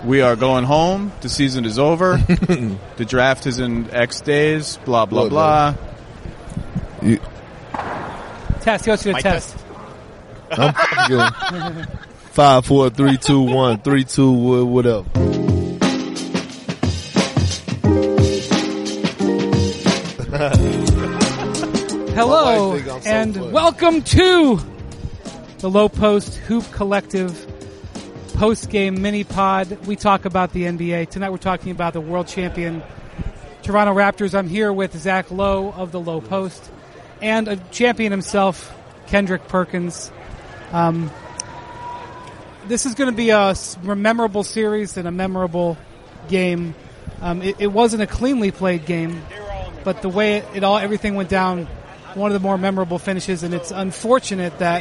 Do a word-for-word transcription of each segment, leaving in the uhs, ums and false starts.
We are going home. The season is over. The draft is in X days. Blah, blah, What, blah. You, Test. He wants you to Mic test. test. I'm fucking five, four, three, two, one, three, two, wha- whatever. Hello, My wife think I'm so and funny. welcome to the Low Post Hoop Collective post-game mini-pod. We talk about the N B A. Tonight we're talking about the world champion Toronto Raptors. I'm here with Zach Lowe of the Low Post and a champion himself, Kendrick Perkins. Um, this is going to be a s- memorable series and a memorable game. Um, it, it wasn't a cleanly played game, but the way it, it all everything went down, one of the more memorable finishes, and it's unfortunate that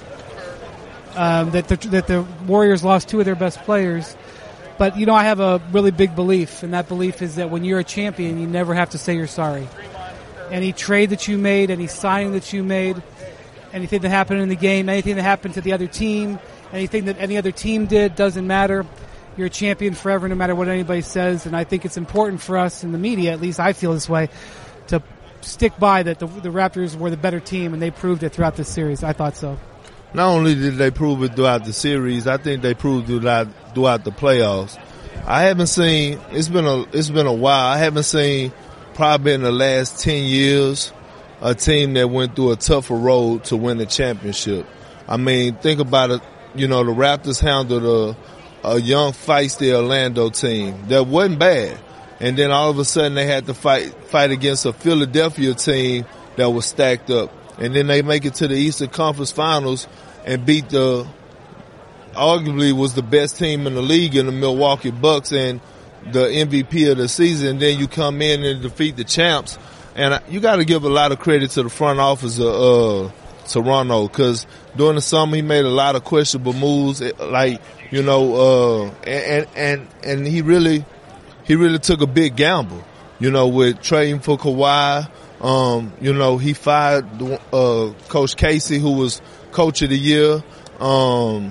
um, that the that the Warriors lost two of their best players. But you know, I have a really big belief, and that belief is that when you're a champion, you never have to say you're sorry. Any trade that you made, any signing that you made, anything that happened in the game, anything that happened to the other team, anything that any other team did, doesn't matter. You're a champion forever, no matter what anybody says. And I think it's important for us in the media, at least I feel this way, to stick by that the, the Raptors were the better team, and they proved it throughout this series. I thought so. Not only did they prove it throughout the series, I think they proved it throughout, throughout the playoffs. I haven't seen, it's been a, it's been a while. I haven't seen probably in the last ten years a team that went through a tougher road to win the championship. I mean, think about it. You know, the Raptors handled a, a young, feisty Orlando team that wasn't bad. And then all of a sudden they had to fight, fight against a Philadelphia team that was stacked up. And then they make it to the Eastern Conference Finals and beat the, arguably was the best team in the league in the Milwaukee Bucks and the M V P of the season. And then you come in and defeat the champs. And you got to give a lot of credit to the front office of uh, Toronto, because during the summer he made a lot of questionable moves, like, you know, uh, and, and, and he really, he really took a big gamble, you know, with trading for Kawhi. Um, you know, he fired uh, Coach Casey, who was coach of the year, um,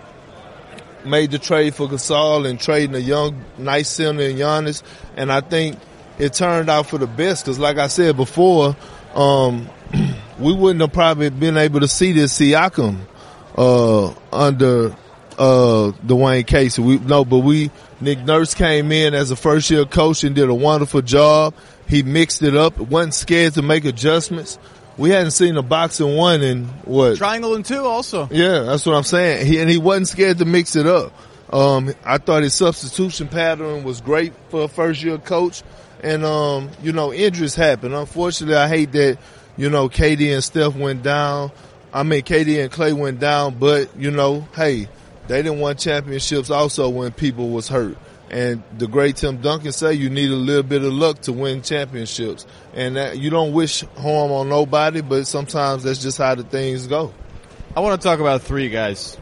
made the trade for Gasol and trading a young, nice center in Giannis. And I think it turned out for the best, because like I said before, um, we wouldn't have probably been able to see this Siakam uh, under uh, Dwayne Casey. We, no, but we, Nick Nurse came in as a first-year coach and did a wonderful job. He mixed it up. Wasn't scared to make adjustments. We hadn't seen a boxing one in what? Triangle and two also. Yeah, that's what I'm saying. He, and he wasn't scared to mix it up. Um, I thought his substitution pattern was great for a first-year coach. And, um, you know, injuries happen. Unfortunately, I hate that, you know, K D and Steph went down. I mean, K D and Clay went down, but, you know, hey, they didn't win championships also when people was hurt. And the great Tim Duncan say you need a little bit of luck to win championships. And that, you don't wish harm on nobody, but sometimes that's just how the things go. I want to talk about three guys.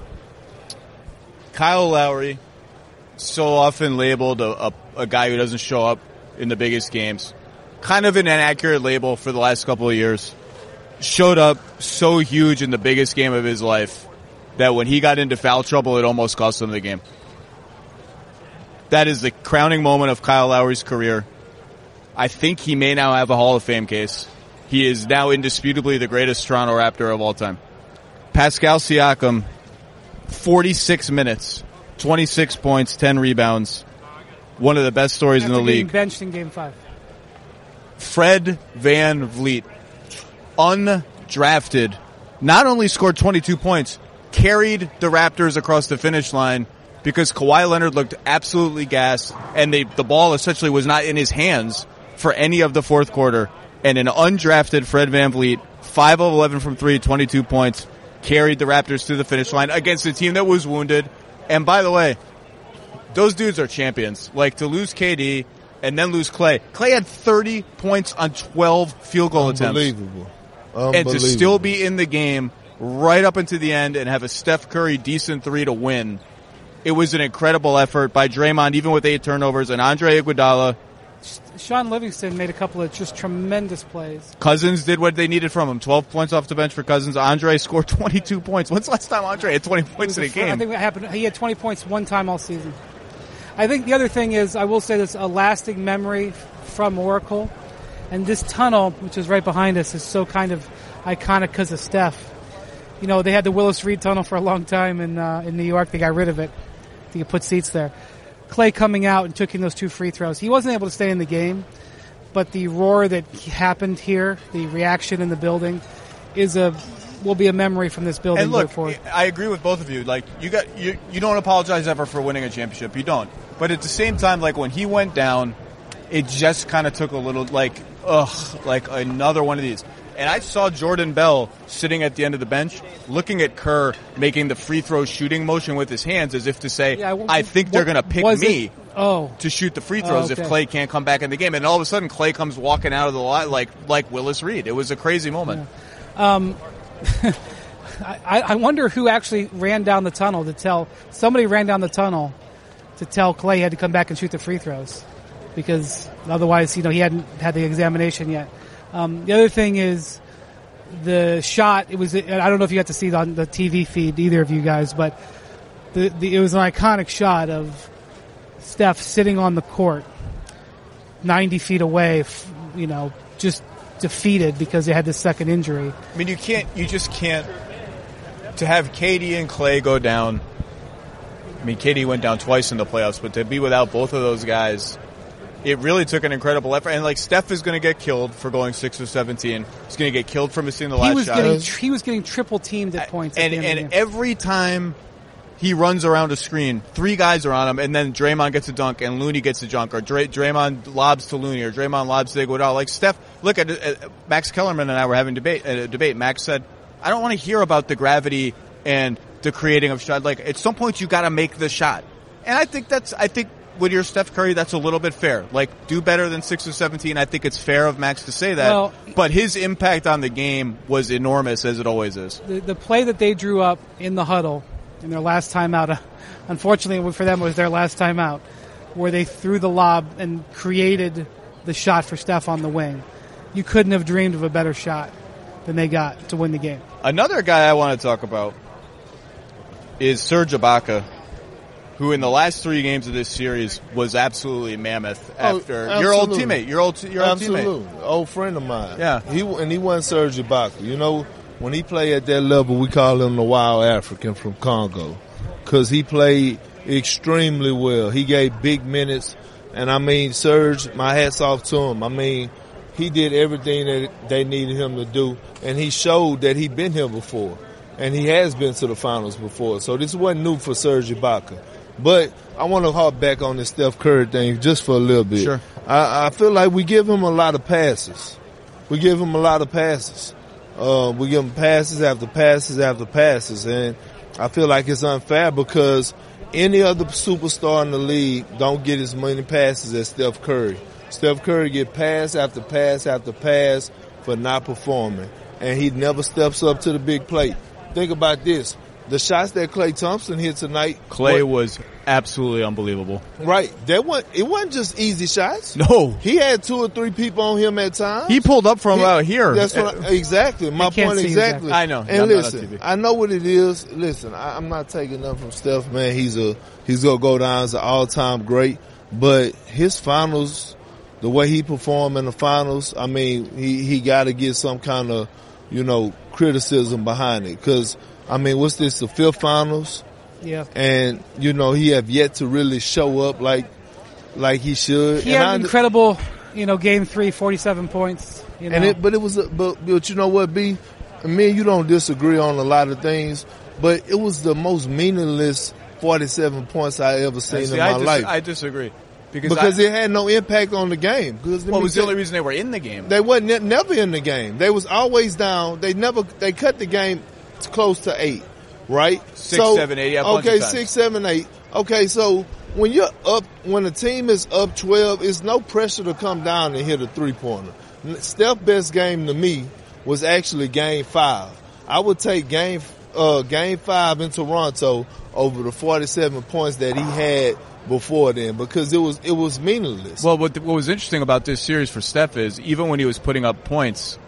Kyle Lowry, so often labeled a, a, a guy who doesn't show up in the biggest games. Kind of an inaccurate label for the last couple of years. Showed up so huge in the biggest game of his life that when he got into foul trouble, it almost cost him the game. That is the crowning moment of Kyle Lowry's career. I think he may now have a Hall of Fame case. He is now indisputably the greatest Toronto Raptor of all time. Pascal Siakam, forty-six minutes, twenty-six points, ten rebounds. One of the best stories After in the getting league. benched in Game Five. Fred VanVleet, undrafted, not only scored twenty-two points, carried the Raptors across the finish line because Kawhi Leonard looked absolutely gassed, and they, the ball essentially was not in his hands for any of the fourth quarter. And an undrafted Fred VanVleet, five of eleven from three, twenty-two points, carried the Raptors to the finish line against a team that was wounded. And by the way, those dudes are champions. Like, to lose K D and then lose Clay. Clay had thirty points on twelve field goal attempts. Unbelievable. And to still be in the game right up into the end and have a Steph Curry decent three to win. It was an incredible effort by Draymond, even with eight turnovers, and Andre Iguodala. Sean Livingston made a couple of just tremendous plays. Cousins did what they needed from him. twelve points off the bench for Cousins. Andre scored twenty-two points. When's the last time Andre had twenty points in a I game? think that happened. He had twenty points one time all season. I think the other thing is, I will say this, a lasting memory from Oracle. And this tunnel, which is right behind us, is so kind of iconic because of Steph. You know, they had the Willis Reed Tunnel for a long time in uh, in New York. They got rid of it. They put seats there. Clay coming out and taking those two free throws. He wasn't able to stay in the game, but the roar that happened here, the reaction in the building, is a will be a memory from this building. And look, forward. I agree with both of you. Like, you got you you don't apologize ever for winning a championship. You don't. But at the same time, like when he went down, it just kind of took a little like ugh, like another one of these. And I saw Jordan Bell sitting at the end of the bench, looking at Kerr making the free throw shooting motion with his hands as if to say, yeah, w- I think they're going to pick me it? Oh. to shoot the free throws oh, okay. if Clay can't come back in the game. And all of a sudden, Clay comes walking out of the line like like Willis Reed. It was a crazy moment. Yeah. Um, I, I wonder who actually ran down the tunnel to tell – somebody ran down the tunnel to tell Clay he had to come back and shoot the free throws because otherwise, you know, he hadn't had the examination yet. Um, the other thing is the shot. It was. I don't know if you got to see it on the T V feed, either of you guys, but the, the, it was an iconic shot of Steph sitting on the court, ninety feet away. You know, just defeated because they had this second injury. I mean, you can't. You just can't. To have K D and Clay go down. I mean, K D went down twice in the playoffs, but to be without both of those guys. It really took an incredible effort, and like Steph is going to get killed for going six or seventeen. He's going to get killed for missing the last he was shot. Getting, he was getting triple teamed at points. And, at and every time he runs around a screen, three guys are on him, and then Draymond gets a dunk, and Looney gets a dunk, or Dray, Draymond lobs to Looney, or Draymond lobs to Iguodala. Like Steph, look at uh, Max Kellerman and I were having debate. Uh, debate. Max said, "I don't want to hear about the gravity and the creating of shot. Like at some point, you got to make the shot." And I think that's. I think. With your Steph Curry, that's a little bit fair. Like, do better than six or seventeen. I think it's fair of Max to say that. Well, but his impact on the game was enormous, as it always is. The, the play that they drew up in the huddle in their last time out, uh, unfortunately for them, it was their last time out, where they threw the lob and created the shot for Steph on the wing. You couldn't have dreamed of a better shot than they got to win the game. Another guy I want to talk about is Serge Ibaka, who in the last three games of this series was absolutely mammoth after oh, your old teammate, your old your old absolutely. teammate, old friend of mine. Yeah, he and he wasn't Serge Ibaka. You know, when he played at that level, we call him the Wild African from Congo, because he played extremely well. He gave big minutes, and I mean, Serge, my hats off to him. I mean, he did everything that they needed him to do, and he showed that he'd been here before, and he has been to the finals before. So this wasn't new for Serge Ibaka. But I want to harp back on this Steph Curry thing just for a little bit. Sure. I, I feel like we give him a lot of passes. We give him a lot of passes. Uh, we give him passes after passes after passes. And I feel like it's unfair because any other superstar in the league don't get as many passes as Steph Curry. Steph Curry get pass after pass after pass for not performing. And he never steps up to the big plate. Think about this. The shots that Klay Thompson hit tonight. Clay were, was absolutely unbelievable. Right. That wasn't, it wasn't just easy shots. No. He had two or three people on him at times. He pulled up from he, out here. That's what I, exactly. My point exactly. exactly. I know. And I'm listen, I know what it is. Listen, I, I'm not taking nothing from Steph, man. He's a, he's gonna go down as an all-time great, but his finals, the way he performed in the finals, I mean, he, he gotta get some kind of, you know, criticism behind it. Cause, I mean, what's this, the fifth finals? Yeah. And, you know, he have yet to really show up like, like he should. He and had I, an incredible, you know, game three, forty-seven points. You know. And it, but it was, a, but, but you know what, B? Me and you don't disagree on a lot of things, but it was the most meaningless forty-seven points I ever seen See, in my I dis- life. I disagree. Because, because I, it had no impact on the game. Because what was the only reason they were in the game? They wasn't never in the game. They was always down. They never, they cut the game close to eight. Right? Six, so, seven, eight. Yeah, okay, six, seven, eight. Okay, so when you're up, when a team is up twelve, it's no pressure to come down and hit a three-pointer. Steph's best game to me was actually game five. I would take game, uh, game five in Toronto over the forty-seven points that he had before then because it was, it was meaningless. Well, what, the, what was interesting about this series for Steph is even when he was putting up points,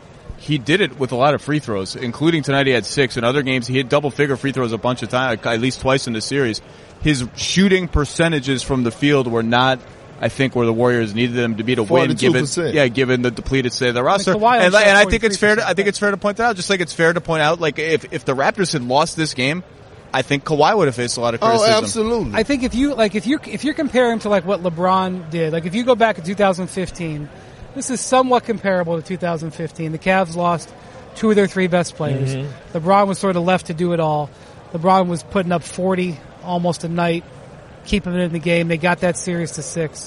he did it with a lot of free throws, including tonight he had six. In other games, he hit double-figure free throws a bunch of times, at least twice in the series. His shooting percentages from the field were not, I think, where the Warriors needed them to be to win, given yeah, given the depleted state of the roster. Like and, and I think it's fair. To, I think it's fair to point that out. Just like it's fair to point out, like if if the Raptors had lost this game, I think Kawhi would have faced a lot of criticism. Oh, absolutely. I think if you like, if you if you're comparing to like what LeBron did, like if you go back to two thousand fifteen, this is somewhat comparable to two thousand fifteen. The Cavs lost two of their three best players. Mm-hmm. LeBron was sort of left to do it all. LeBron was putting up forty almost a night, keeping it in the game. They got that series to six.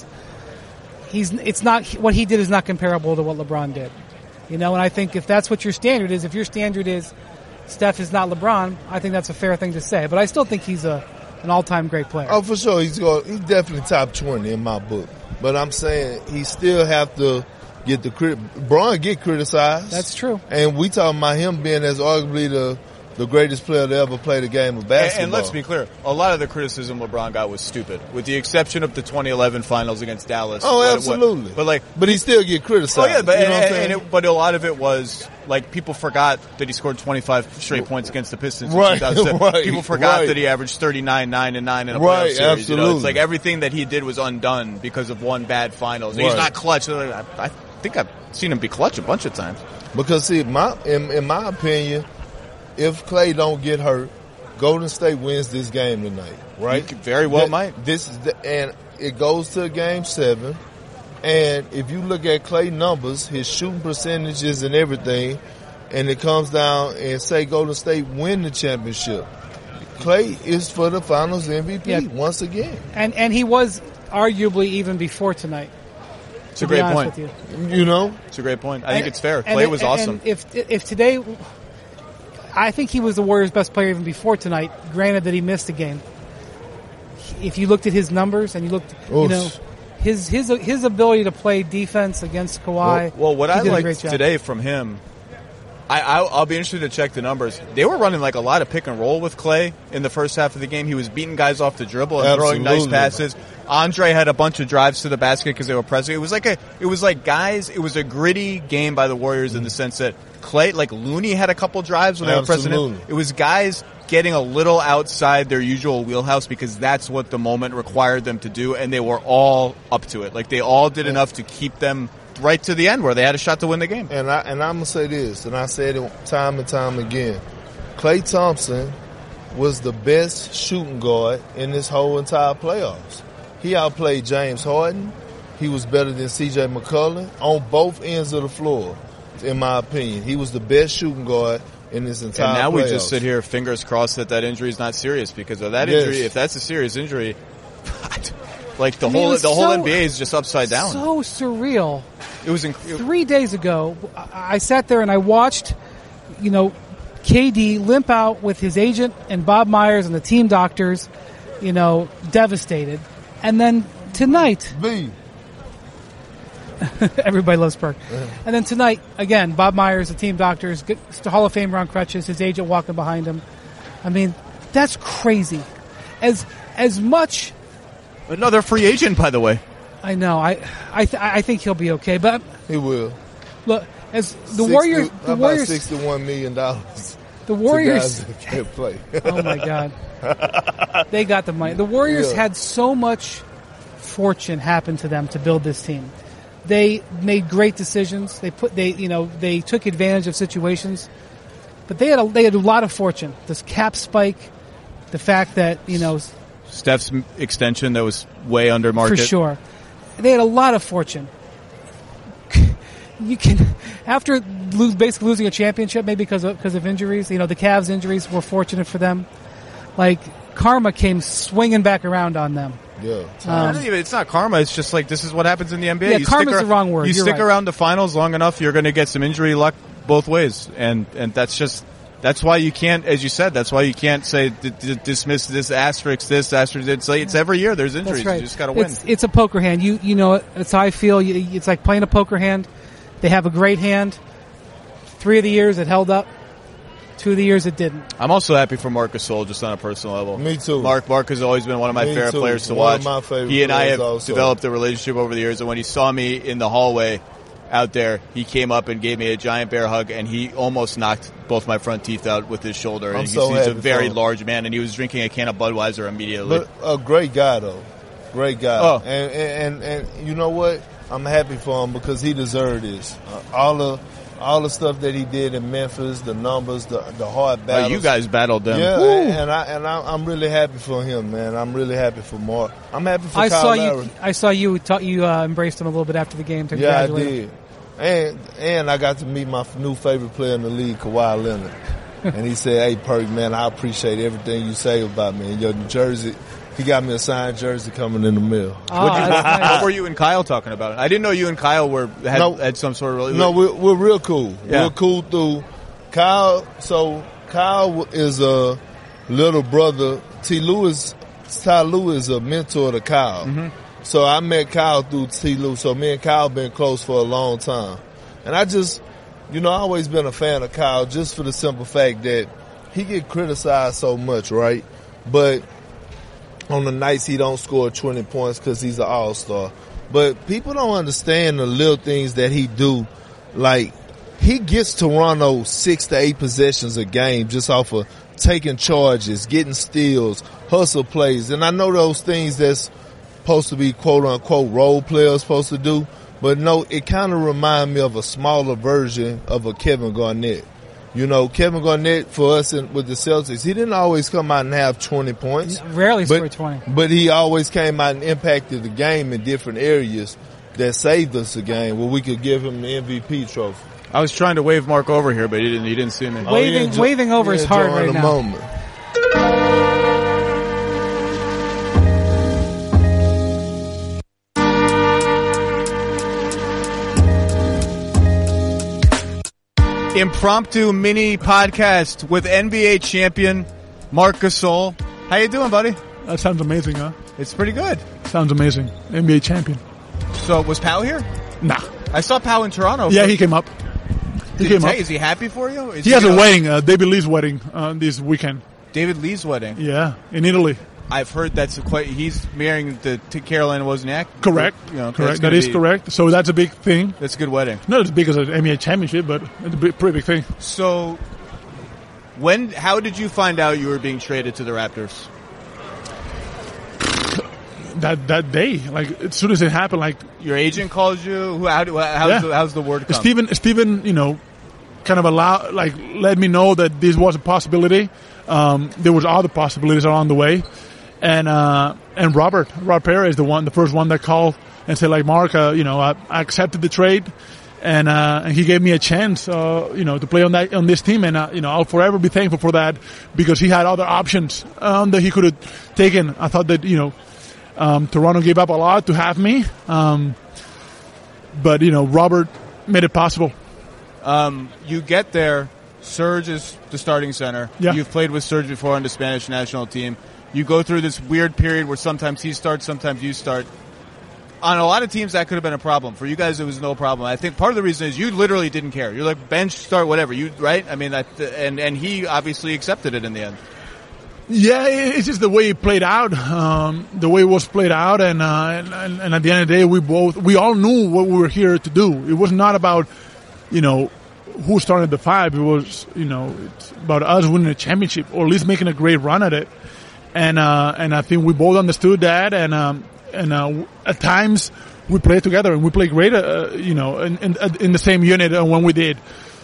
He's it's not what he did is not comparable to what LeBron did. You know, and I think if that's what your standard is, if your standard is Steph is not LeBron, I think that's a fair thing to say. But I still think he's a an all-time great player. Oh, for sure. He's going, he's definitely top twenty in my book. But I'm saying he still have to get the crit. Bron get criticized. That's true. And we talking about him being as arguably the the greatest player to ever play the game of basketball. And, and let's be clear, a lot of the criticism LeBron got was stupid, with the exception of the twenty eleven finals against Dallas. Oh, what, absolutely. What, but like, but he still get criticized. Oh yeah, but you know and, what I'm and it, but a lot of it was like people forgot that he scored twenty-five straight points against the Pistons. In right, two thousand seven. right. People forgot right. that he averaged thirty-nine, nine, and nine in a right, playoff series. Absolutely. You know, it's like everything that he did was undone because of one bad finals. Right. He's not clutch. I, I think I've seen him be clutch a bunch of times. Because see, my in, in my opinion, if Klay don't get hurt, Golden State wins this game tonight, right? He very well that, might. This is the, and it goes to game seven. And if you look at Klay numbers, his shooting percentages and everything, and it comes down and say Golden State win the championship, Klay is for the Finals M V P yeah. once again. And and he was arguably even before tonight. It's a great point. You. you know, it's a great point. I and, think it's fair. And, Klay was and, awesome. And if if today, I think he was the Warriors' best player even before tonight. Granted that he missed a game. If you looked at his numbers and you looked, Oof. you know, his his his ability to play defense against Kawhi. Well, well what I liked job. today from him, I, I'll, I'll be interested to check the numbers. They were running like a lot of pick and roll with Klay in the first half of the game. He was beating guys off the dribble and Absolutely. throwing nice passes. Andre had a bunch of drives to the basket because they were pressing. It was like a, it was like guys. It was a gritty game by the Warriors in the sense that Klay, like Looney, had a couple drives when they Absolutely. were pressing him. It was guys getting a little outside their usual wheelhouse because that's what the moment required them to do, and they were all up to it. Like they all did enough to keep them right to the end where they had a shot to win the game. And I and I'm gonna say this, and I said it time and time again. Klay Thompson was the best shooting guard in this whole entire playoffs. He outplayed James Harden. He was better than C J McCollum on both ends of the floor, in my opinion. He was the best shooting guard in this entire And now playoffs. we just sit here, fingers crossed that that injury is not serious, because of that Yes. injury, if that's a serious injury, like the I mean, it whole was the whole so- N B A is just upside down. So surreal. It was inc- Three days ago, I I sat there and I watched, you know, K D limp out with his agent and Bob Myers and the team doctors, you know, devastated. And then tonight, B. everybody loves Perk. And then tonight, again, Bob Myers, the team doctors, get- the Hall of Famer on crutches, his agent walking behind him. I mean, that's crazy. As as much, another free agent, by the way. I know, I I th- I think he'll be okay. But He will. look, as the sixty, Warriors, how the about Warriors, sixty-one million dollars. the To Warriors. guys that can't play. Oh my God. They got the money. The Warriors Yeah. had so much fortune happen to them to build this team. They made great decisions. They put they you know they took advantage of situations, but they had a they had a lot of fortune. This cap spike, the fact that you know Steph's m- extension that was way under market. for sure, they had a lot of fortune. You can after lose basically losing a championship maybe because of because of injuries. You know the Cavs injuries were fortunate for them. Like karma came swinging back around on them. Yeah. I don't even- it's not karma. It's just like this is what happens in the N B A. Yeah, you karma's stick the wrong word. You You're stick right. around the finals long enough, you're going to get some injury luck both ways, and and that's just that's why you can't, as you said, that's why you can't say d- d- dismiss this asterisk, this asterisk. It's like it's every year there's injuries. That's right. You just got to win. It's, it's a poker hand. You you know it's how I feel. You, it's like playing a poker hand. They have a great hand. Three of the years it held up. Two of the years it didn't. I'm also happy for Marc Gasol, just on a personal level. Me too. Mark Mark has always been one of my Me favorite too. players to One of watch. my favorite he and I players have also. developed a relationship over the years, and when he saw me in the hallway out there, he came up and gave me a giant bear hug, and he almost knocked both my front teeth out with his shoulder. I'm and so he's, he's a happy very for him. large man, and he was drinking a can of Budweiser immediately. But a great guy, though. Great guy. Oh. And, and, and, and you know what? I'm happy for him because he deserved this. Uh, all the all the stuff that he did in Memphis, the numbers, the the hard Oh, battles. you guys battled them. Yeah, Woo. and, and I and I, I'm really happy for him, man. I'm really happy for Mark. I'm happy for I Kyle saw Lowry. you. I saw you. Ta- you uh, embraced him a little bit after the game to Yeah, I congratulate him. did. And and I got to meet my new favorite player in the league, Kawhi Leonard. And he said, "Hey, Perk, man, I appreciate everything you say about me. And your jersey, he got me a signed jersey coming in the mail." Oh, What'd you- that's nice. What were you and Kyle talking about? I didn't know you and Kyle were had, No. had some sort of relationship. No, we're, we're real cool. Yeah. We're cool through Kyle. So Kyle is a little brother. T. Lewis, Ty Lewis is a mentor to Kyle. Mm-hmm. So I met Kyle through T. Lewis. So me and Kyle been close for a long time. And I just, you know, I always been a fan of Kyle just for the simple fact that he get criticized so much, right? But on the nights he don't score twenty points because he's an all-star. But people don't understand the little things that he do. Like, he gets Toronto six to eight possessions a game just off of taking charges, getting steals, hustle plays. And I know those things that's supposed to be quote-unquote role players supposed to do. But no, it kind of reminds me of a smaller version of a Kevin Garnett. You know, Kevin Garnett, for us in, with the Celtics, he didn't always come out and have twenty points. Rarely but, scored twenty. But he always came out and impacted the game in different areas that saved us a game where we could give him the M V P trophy. I was trying to wave Mark over here, but he didn't. He didn't see me. Oh, Waving- he enjoy- waving over he is hard enjoying right the now. moment. Impromptu mini podcast with N B A champion Marc Gasol. How you doing, buddy? That sounds amazing, huh? It's pretty good. Sounds amazing. N B A champion. So was Pau here? Nah. I saw Pau in Toronto. Yeah, he came up. He Did came he up. tell- Is he happy for you? Is He has a gonna- wedding, uh, David Lee's wedding, uh, this weekend. David Lee's wedding. Yeah, in Italy. I've heard that's quite. He's marrying the to Carolina Wozniak. Correct. You know, that's correct. gonna That is be- correct. So that's a big thing. That's a good wedding. Not as big as an N B A championship, but it's a big, pretty big thing. So, when? How did you find out you were being traded to the Raptors? That that day, like as soon as it happened, like Your agent calls you. Who? How do? How's, Yeah. the, how's the word come? Steven, Steven, you know, kind of allow, like, let me know that this was a possibility. Um, there was other possibilities along the way, and uh, and Robert, Rob Perez, the one, the first one that called and said, like, Mark, uh, you know, I, I accepted the trade, and uh, and he gave me a chance, uh, you know, to play on that on this team, and uh, you know, I'll forever be thankful for that because he had other options um, that he could have taken. I thought that, you know, um, Toronto gave up a lot to have me, um, but you know, Robert made it possible. Um, you get there. Serge is the starting center. Yeah. You've played with Serge before on the Spanish national team. You go through this weird period where sometimes he starts, sometimes you start. On a lot of teams, that could have been a problem. For you guys, it was no problem. I think part of the reason is you literally didn't care. You're like bench, start, whatever. You right? I mean, that, and and he obviously accepted it in the end. Yeah, it's just the way it played out, um, the way it was played out, and, uh, and and at the end of the day, we both we all knew what we were here to do. It was not about, you know, who started the five. It was, you know, it's about us winning a championship or at least making a great run at it. And uh, and I think we both understood that, and um, and uh, at times we played together and we played great, uh, you know, in, in in the same unit when we did.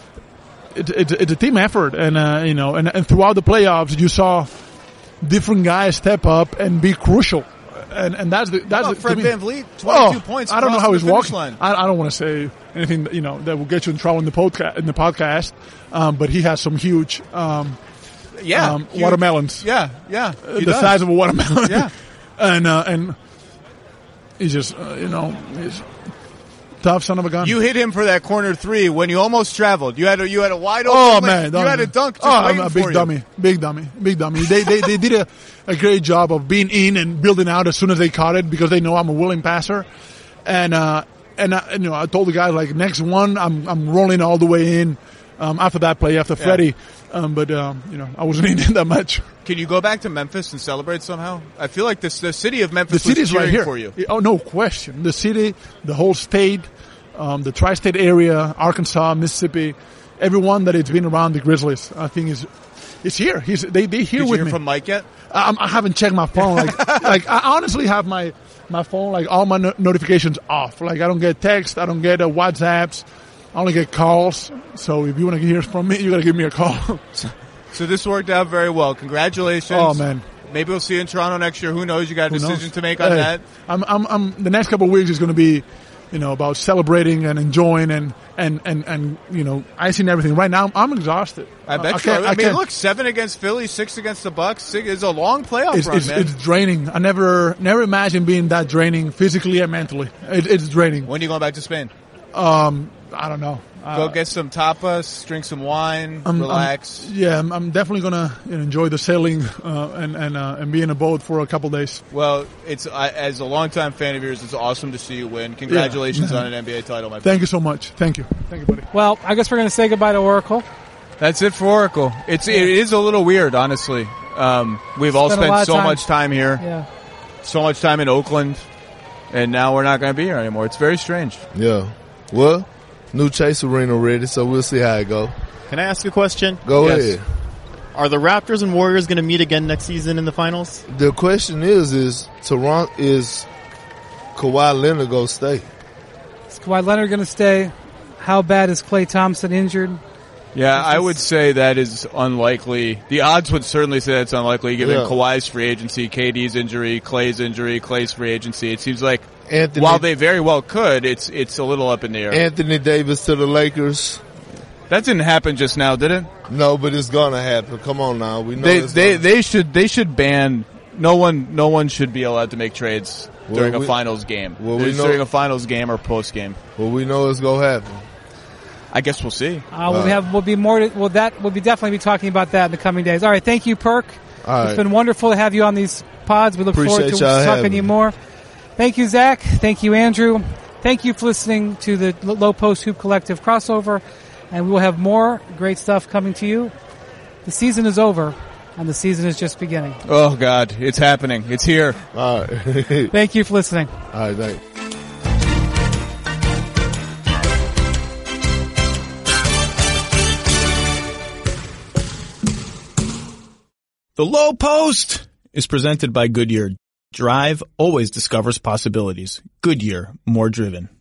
It, it, it's a team effort, and uh, you know, and, and throughout the playoffs, you saw different guys step up and be crucial, and and that's the that's Oh, the, to Fred me- VanVleet, twenty-two Oh, points. I don't know crossing how the he's finish walking. line. I, I don't want to say anything that, you know, that will get you in trouble in the podcast. In the podcast, um, but he has some huge, um, Yeah, um, you- watermelons. Yeah, yeah. Uh, he the does. size of a watermelon. Yeah. and uh, and he's just uh, you know, he's tough son of a gun. You hit him for that corner three when you almost traveled. You had a you had a wide open. Oh lane. man, you dummy. had a dunk. Just oh, I'm waiting a for big you. dummy, big dummy, big dummy. They they they did a, a great job of being in and building out as soon as they caught it because they know I'm a willing passer, and uh and I, you know I told the guys like next one I'm I'm rolling all the way in. Um, after that play, after Yeah. Freddie, um, but um, you know I wasn't in it that much. Can you go back to Memphis and celebrate somehow? I feel like this the city of The Memphis city's was right cheering here. for you. Oh, no question. The city, the whole state, um, the tri-state area, Arkansas, Mississippi, everyone that has been around the Grizzlies, I think is is here. He's they they here Did with you hear me. from Mike yet? I, I haven't checked my phone. Like like I honestly have my my phone like all my no- notifications off. Like I don't get text, I don't get uh, WhatsApps, I only get calls. So if you want to hear from me, you got to give me a call. So this worked out very well. Congratulations. Oh man. Maybe we'll see you in Toronto next year. Who knows? You got a Who decision knows? to make on Hey, that. I'm, I'm, I'm, the next couple of weeks is going to be, you know, about celebrating and enjoying and, and, and, and, you know, icing everything. Right now, I'm exhausted. I bet I you. can't- I, I mean, can't- look, seven against Philly, six against the Bucks. Six, it's a long playoff It's, run, it's, man. it's draining. I never, never imagined being that draining physically and mentally. It, it's draining. When are you going back to Spain? Um, I don't know. Go Uh, get some tapas, drink some wine, I'm- relax. I'm- yeah, I'm, I'm definitely gonna you know, enjoy the sailing uh, and and uh, and be in a boat for a couple days. Well, it's I, as a longtime fan of yours, it's awesome to see you win. Congratulations Yeah. on an N B A title, my friend. Thank you so much. Thank you. Thank you, buddy. Well, I guess we're going to say goodbye to Oracle. That's it for Oracle. It's it is a little weird, honestly. Um, we've all Spent a lot spent of so time- much time here, Yeah. so much time in Oakland, and now we're not going to be here anymore. It's very strange. Yeah. Well, new Chase Arena ready, so we'll see how it go. Can I ask a question? Go Yes. ahead. Are the Raptors and Warriors going to meet again next season in the finals? The question is, is Toronto, is Kawhi Leonard gonna stay? Is Kawhi Leonard going to stay? How bad is Klay Thompson injured? Yeah, I would say that is unlikely. The odds would certainly say that's unlikely given Yeah. Kawhi's free agency, K D's injury, Clay's injury, Clay's free agency. It seems like Anthony, while they very well could, it's it's a little up in the air. Anthony Davis to the Lakers. That didn't happen just now, did it? No, but it's gonna happen. Come on now, we know They it's they gonna- they should they should ban no one no one should be allowed to make trades Well, during a we- finals game. well, we It's know- during a finals game or post game. Well, we know it's gonna happen. I guess we'll see. Uh, we'll have we'll be more. To, well, that we'll be definitely be talking about that in the coming days. All right, thank you, Perk. All It's right. been wonderful to have you on these pods. We look Appreciate forward to y'all talking having to you me. more. Thank you, Zach. Thank you, Andrew. Thank you for listening to the L- Low Post Hoop Collective crossover, and we will have more great stuff coming to you. The season is over, and the season is just beginning. Oh God, it's happening. It's here. All right. Thank you for listening. All right, thanks. The Low Post is presented by Goodyear. Drive always discovers possibilities. Goodyear, more driven.